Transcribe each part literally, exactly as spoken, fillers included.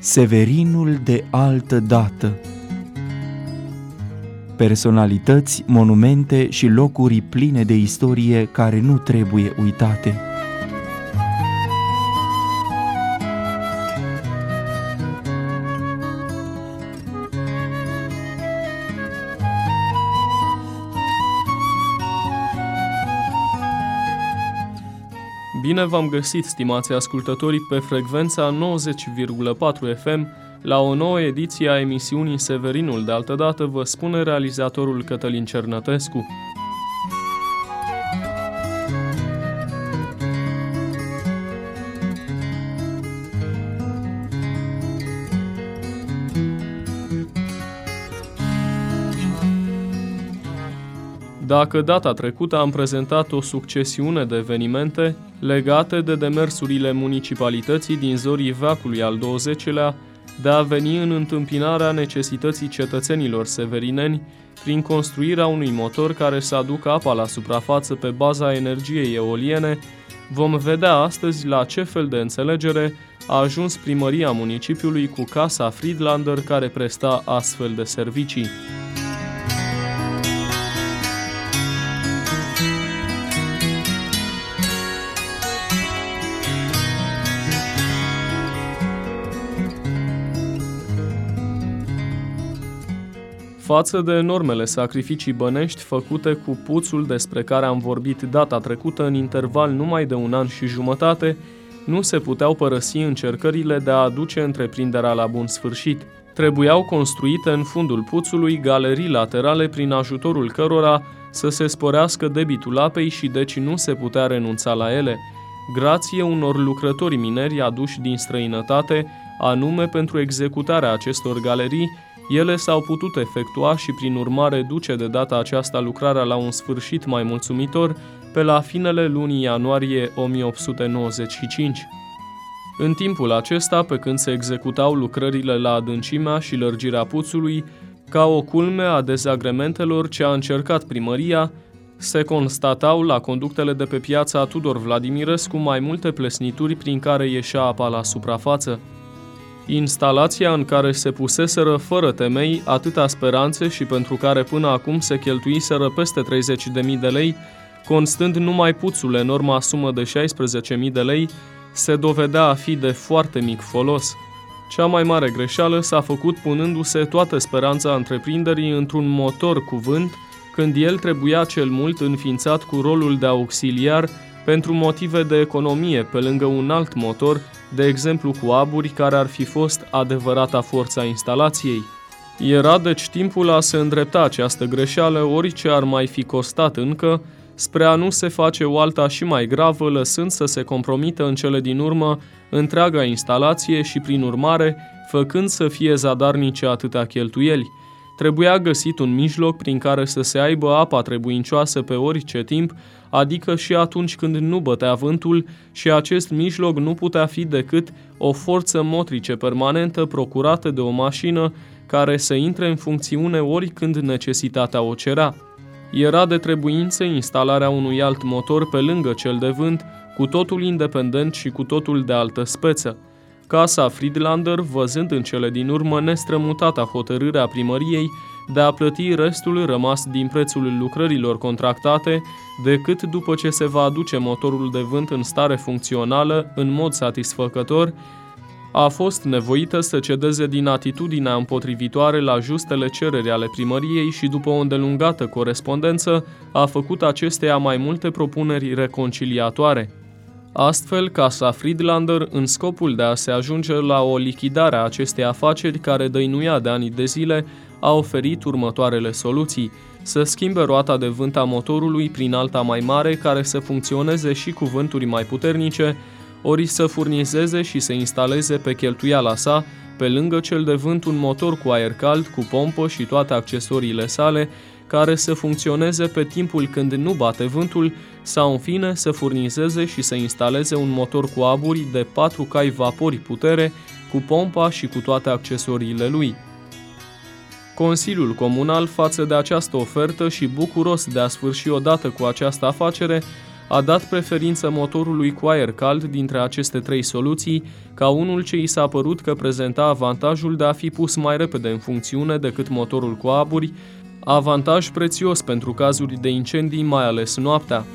Severinul de altă dată. Personalități, monumente și locuri pline de istorie care nu trebuie uitate. Bine v-am găsit, stimați ascultătorii, pe frecvența nouăzeci virgulă patru F M la o nouă ediție a emisiunii Severinul de altădată, vă spune realizatorul Cătălin Cernătescu. Dacă data trecută am prezentat o succesiune de evenimente legate de demersurile municipalității din zorii veacului al douăzecelea de a veni în întâmpinarea necesității cetățenilor severineni prin construirea unui motor care să aducă apa la suprafață pe baza energiei eoliene, vom vedea astăzi la ce fel de înțelegere a ajuns primăria municipiului cu Casa Friedlander care presta astfel de servicii. Față de enormele sacrificii bănești făcute cu puțul despre care am vorbit data trecută în interval numai de un an și jumătate, nu se puteau părăsi încercările de a aduce întreprinderea la bun sfârșit. Trebuiau construite în fundul puțului galerii laterale prin ajutorul cărora să se sporească debitul apei și deci nu se putea renunța la ele, grație unor lucrători mineri aduși din străinătate, anume pentru executarea acestor galerii. Ele s-au putut efectua și prin urmare duce de data aceasta lucrarea la un sfârșit mai mulțumitor pe la finele lunii ianuarie o mie opt sute nouăzeci și cinci. În timpul acesta, pe când se executau lucrările la adâncimea și lărgirea puțului, ca o culme a dezagrementelor ce a încercat primăria, se constatau la conductele de pe piața Tudor Vladimirescu mai multe plesnituri prin care ieșea apa la suprafață. Instalația în care se puseseră fără temei atâtea speranțe și pentru care până acum se cheltuiseră peste treizeci de mii de lei, constând numai puțul enorma sumă de șaisprezece mii de lei, se dovedea a fi de foarte mic folos. Cea mai mare greșeală s-a făcut punându-se toată speranța întreprinderii într-un motor cu vânt, când el trebuia cel mult înființat cu rolul de auxiliar pentru motive de economie, pe lângă un alt motor, de exemplu cu aburi, care ar fi fost adevărata forța instalației. Era deci timpul a se îndrepta această greșeală, orice ar mai fi costat încă, spre a nu se face o alta și mai gravă, lăsând să se compromită în cele din urmă întreaga instalație și, prin urmare, făcând să fie zadarnice atâtea cheltuieli. Trebuia găsit un mijloc prin care să se aibă apa trebuincioasă pe orice timp, adică și atunci când nu bătea vântul, și acest mijloc nu putea fi decât o forță motrice permanentă procurată de o mașină care să intre în funcțiune oricând necesitatea o cerea. Era de trebuință instalarea unui alt motor pe lângă cel de vânt, cu totul independent și cu totul de altă speță. Casa Friedlander, văzând în cele din urmă nestrămutata hotărârea primăriei de a plăti restul rămas din prețul lucrărilor contractate, decât după ce se va aduce motorul de vânt în stare funcțională în mod satisfăcător, a fost nevoită să cedeze din atitudinea împotrivitoare la justele cereri ale primăriei și după o îndelungată corespondență a făcut acesteia mai multe propuneri reconciliatoare. Astfel, Casa Friedlander, în scopul de a se ajunge la o lichidare a acestei afaceri care dăinuia de ani de zile, a oferit următoarele soluții: să schimbe roata de vânt a motorului prin alta mai mare care să funcționeze și cu vânturi mai puternice, ori să furnizeze și să instaleze pe cheltuiala sa, pe lângă cel de vânt, un motor cu aer cald, cu pompă și toate accesoriile sale, care să funcționeze pe timpul când nu bate vântul, sau în fine să furnizeze și să instaleze un motor cu aburi de patru cai vapori putere, cu pompa și cu toate accesoriile lui. Consiliul Comunal, față de această ofertă și bucuros de a sfârși odată cu această afacere, a dat preferință motorului cu aer cald dintre aceste trei soluții, ca unul ce i s-a părut că prezenta avantajul de a fi pus mai repede în funcțiune decât motorul cu aburi, avantaj prețios pentru cazuri de incendii, mai ales noaptea.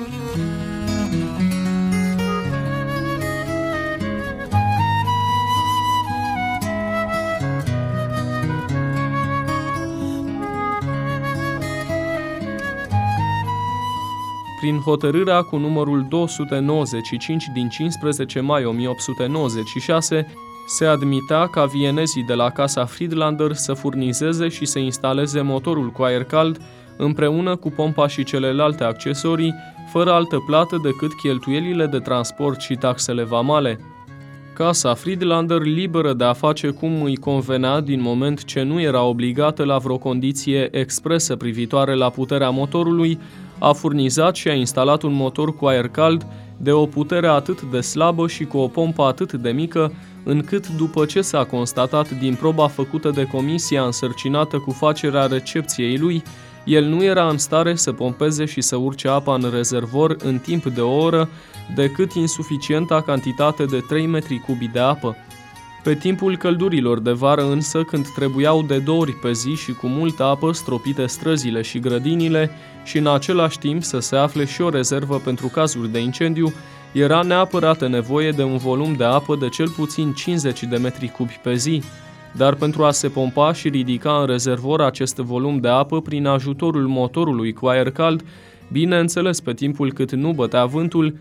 Prin hotărârea cu numărul două sute nouăzeci și cinci din cincisprezece mai o mie opt sute nouăzeci și șase, se admitea ca vienezii de la Casa Friedlander să furnizeze și să instaleze motorul cu aer cald împreună cu pompa și celelalte accesorii, fără altă plată decât cheltuielile de transport și taxele vamale. Casa Friedlander, liberă de a face cum îi convenea din moment ce nu era obligată la vreo condiție expresă privitoare la puterea motorului, a furnizat și a instalat un motor cu aer cald de o putere atât de slabă și cu o pompă atât de mică, încât după ce s-a constatat din proba făcută de comisia însărcinată cu facerea recepției lui, el nu era în stare să pompeze și să urce apa în rezervor în timp de o oră, decât insuficienta cantitate de trei metri cubi de apă. Pe timpul căldurilor de vară însă, când trebuiau de două ori pe zi și cu multă apă stropite străzile și grădinile și în același timp să se afle și o rezervă pentru cazuri de incendiu, era neapărată nevoie de un volum de apă de cel puțin cincizeci de metri cubi pe zi, dar pentru a se pompa și ridica în rezervor acest volum de apă prin ajutorul motorului cu aer cald, bineînțeles pe timpul cât nu bătea vântul,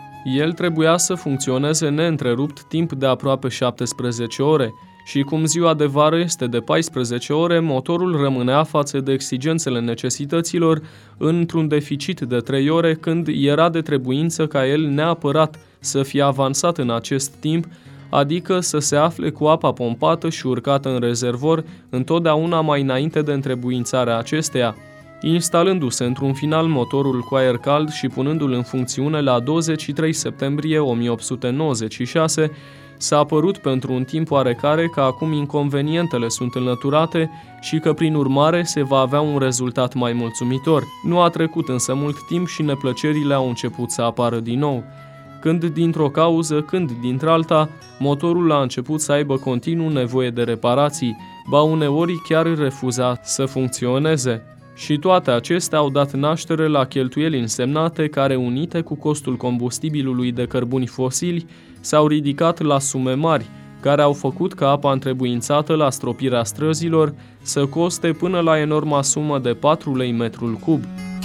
el trebuia să funcționeze neîntrerupt timp de aproape șaptesprezece ore și cum ziua de vară este de paisprezece ore, motorul rămânea față de exigențele necesităților într-un deficit de trei ore, când era de trebuință ca el neapărat să fie avansat în acest timp, adică să se afle cu apa pompată și urcată în rezervor întotdeauna mai înainte de întrebuințarea acesteia, instalându-se într-un final motorul cu aer cald și punându-l în funcțiune la douăzeci și trei septembrie o mie opt sute nouăzeci și șase, s-a părut pentru un timp oarecare că acum inconvenientele sunt înlăturate și că prin urmare se va avea un rezultat mai mulțumitor. Nu a trecut însă mult timp și neplăcerile au început să apară din nou. Când dintr-o cauză, când dintr-alta, motorul a început să aibă continuu nevoie de reparații, ba uneori chiar refuza să funcționeze. Și toate acestea au dat naștere la cheltuieli însemnate care, unite cu costul combustibilului de cărbuni fosili, s-au ridicat la sume mari, care au făcut ca apa întrebuințată la stropirea străzilor să coste până la enorma sumă de patru lei metrul cub.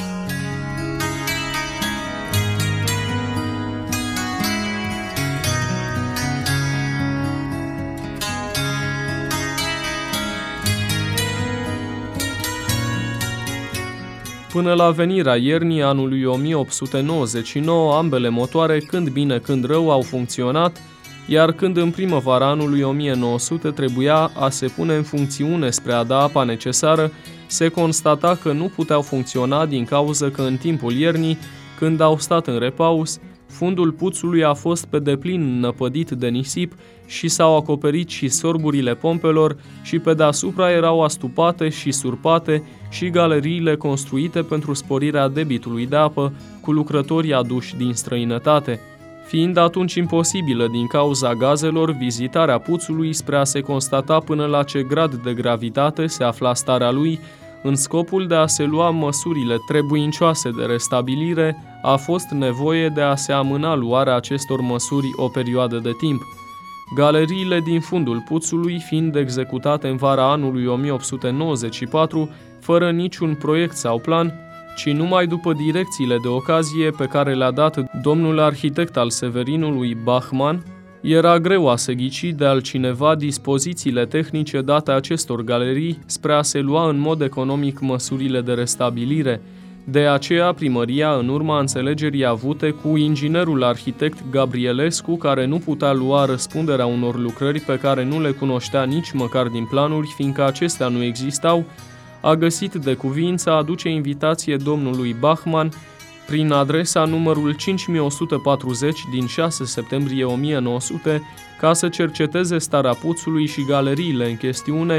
Până la venirea iernii anului o mie opt sute nouăzeci și nouă, ambele motoare, când bine, când rău, au funcționat, iar când în primăvara anului o mie nouă sute trebuia a se pune în funcțiune spre a da apa necesară, se constata că nu puteau funcționa din cauză că în timpul iernii, când au stat în repaus, fundul puțului a fost pe deplin năpădit de nisip și s-au acoperit și sorburile pompelor și pe deasupra erau astupate și surpate și galeriile construite pentru sporirea debitului de apă cu lucrătorii aduși din străinătate. Fiind atunci imposibilă din cauza gazelor vizitarea puțului spre a se constata până la ce grad de gravitate se afla starea lui, în scopul de a se lua măsurile trebuincioase de restabilire, a fost nevoie de a se amâna luarea acestor măsuri o perioadă de timp. Galeriile din fundul puțului fiind executate în vara anului o mie opt sute nouăzeci și patru, fără niciun proiect sau plan, ci numai după direcțiile de ocazie pe care le-a dat domnul arhitect al Severinului Bachmann, era greu a se ghici de altcineva dispozițiile tehnice date acestor galerii spre a se lua în mod economic măsurile de restabilire. De aceea, primăria, în urma înțelegerii avute cu inginerul arhitect Gabrielescu, care nu putea lua răspunderea unor lucrări pe care nu le cunoștea nici măcar din planuri, fiindcă acestea nu existau, a găsit de cuviință a aduce invitație domnului Bachmann prin adresa numărul cinci mii o sută patruzeci din șase septembrie o mie nouă sute ca să cerceteze starea puțului și galeriile în chestiune,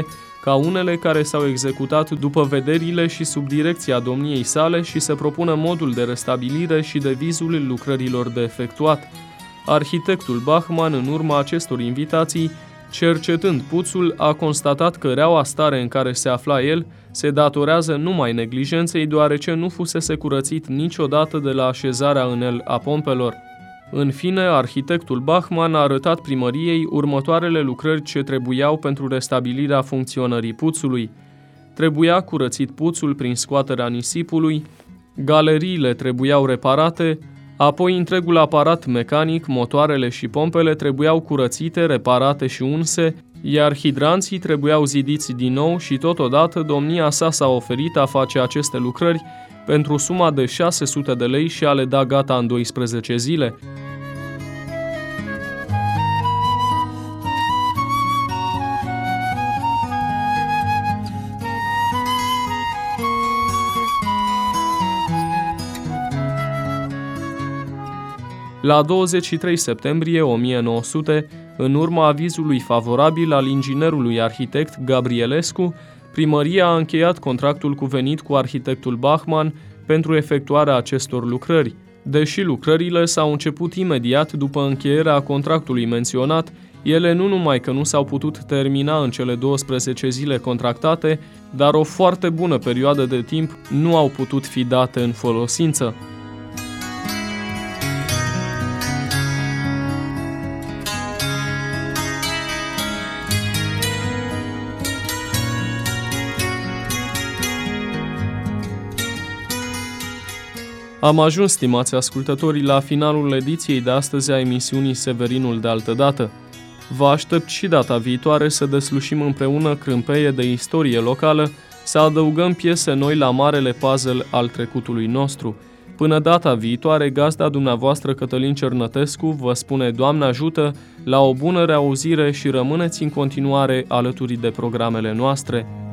ca unele care s-au executat după vederile și sub direcția domniei sale și să propună modul de restabilire și devizul lucrărilor de efectuat. Arhitectul Bachmann, în urma acestor invitații, cercetând puțul, a constatat că reaua stare în care se afla el se datorează numai neglijenței, deoarece nu fusese curățit niciodată de la așezarea în el a pompelor. În fine, arhitectul Bachmann a arătat primăriei următoarele lucrări ce trebuiau pentru restabilirea funcționării puțului. Trebuia curățit puțul prin scoaterea nisipului, galeriile trebuiau reparate, apoi întregul aparat mecanic, motoarele și pompele trebuiau curățite, reparate și unse, iar hidranții trebuiau zidiți din nou și totodată domnia sa s-a oferit a face aceste lucrări pentru suma de șase sute de lei și a le da gata în doisprezece zile. La douăzeci și trei septembrie o mie nouă sute, în urma avizului favorabil al inginerului arhitect Gabrielescu, primăria a încheiat contractul cuvenit cu arhitectul Bachmann pentru efectuarea acestor lucrări. Deși lucrările s-au început imediat după încheierea contractului menționat, ele nu numai că nu s-au putut termina în cele douăsprezece zile contractate, dar o foarte bună perioadă de timp nu au putut fi date în folosință. Am ajuns, stimați ascultători, la finalul ediției de astăzi a emisiunii Severinul de altădată. Vă aștept și data viitoare să deslușim împreună crâmpeie de istorie locală, să adăugăm piese noi la marele puzzle al trecutului nostru. Până data viitoare, gazda dumneavoastră Cătălin Cernătescu vă spune Doamne ajută, la o bună reauzire și rămâneți în continuare alături de programele noastre.